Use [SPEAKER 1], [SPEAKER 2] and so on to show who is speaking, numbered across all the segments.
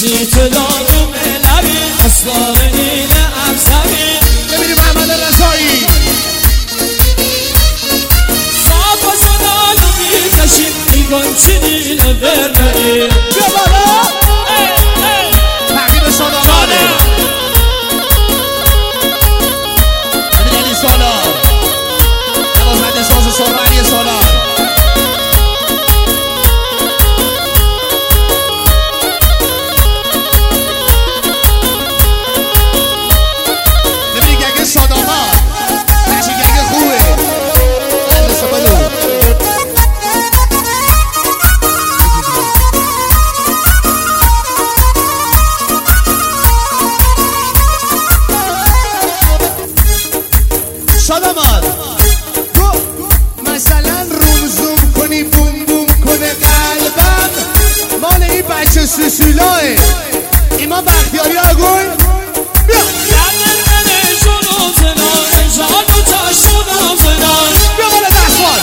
[SPEAKER 1] بشی تو داروم لبی اسرار نیل افسری
[SPEAKER 2] ببینیم محمد رضایی
[SPEAKER 1] صاف و زنانو میکشیم میگن چی نیل برنی
[SPEAKER 2] بیا بالا تقریب شادامانه امیر علی سالار نوازنده ساز سرمنی سالار ببینی گنگ شادامان نشی گنگ خوبه مثل بلو شادامان مثلا روم زوم کنی بوم بوم کنه قلبم مال این بچه سوسولاه ایمان بختیاری ها گوی بیا بیا بالا دستوان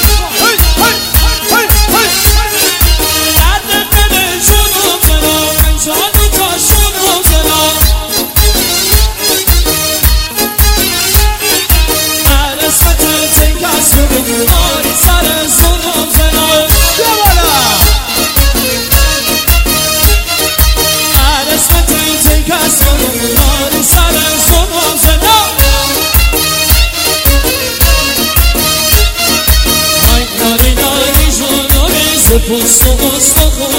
[SPEAKER 1] پوست و استخون